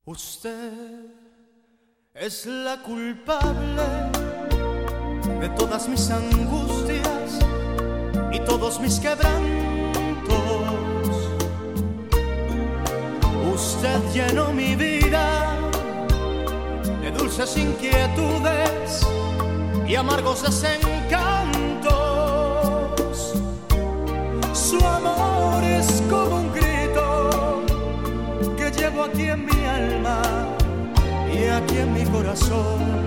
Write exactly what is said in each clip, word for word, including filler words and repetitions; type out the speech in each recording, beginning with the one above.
Usted es la culpable de todas mis angustias y todos mis quebrantos. Usted llenó mi vida de dulces inquietudes y amargos desencantos. Su amor es como un grito que llevo aquí en mi alma y aquí en mi corazón.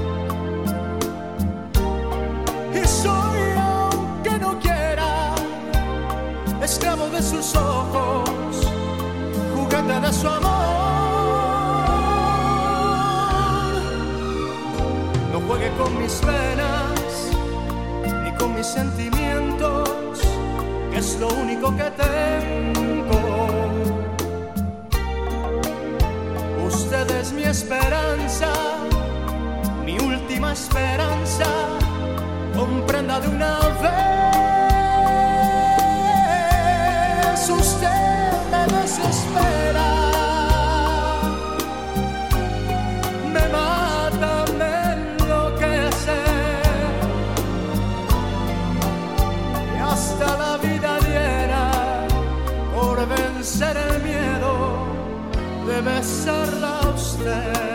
Y soy, aunque no quiera, esclavo de sus ojos, juguete de su amor. No juegue con mis penas ni con mis sentimientos, que es lo único que tengo. Usted es mi esperanza, mi última esperanza. Comprenda de una vez, usted me desespera, me mata, me enloquece, y hasta la vida diera por vencer el miedo de besarla a usted.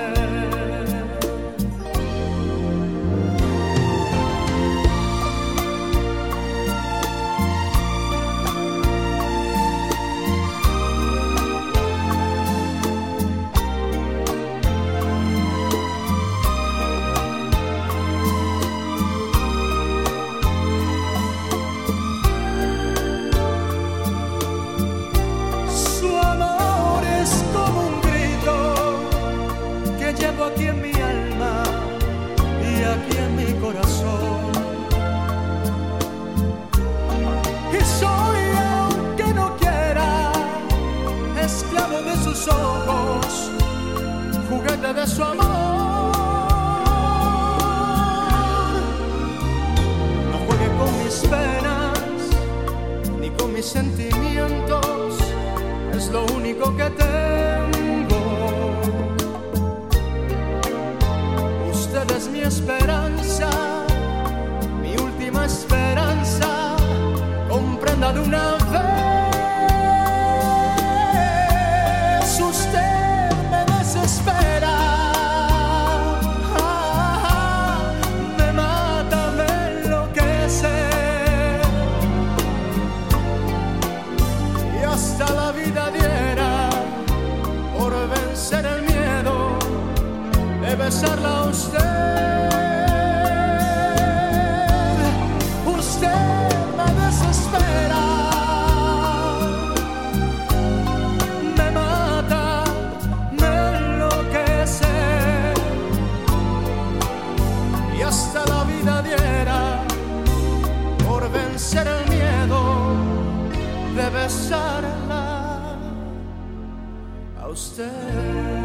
Llevo aquí en mi alma y aquí en mi corazón. Y soy, aunque no quiera, esclavo de sus ojos, juguete de su amor. No juegue con mis penas ni con mis sentimientos, es lo único que tengo. Usted es mi esperanza, mi última esperanza. Comprenda de una vez, usted me desespera, me mata, me enloquece, y hasta la vida diera por vencer el miedo de besarla a usted. Usted me desespera, me mata, me enloquece, y hasta la vida diera por vencer el miedo de besarla a usted.